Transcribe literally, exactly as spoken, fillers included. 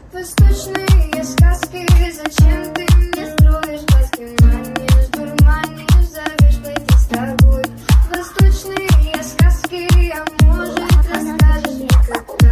Восточные сказки, зачем ты мне строишь глазки, манишь, дурманишь, зовешь пойти с тобой. Восточные сказки, а может расскажешь мне, как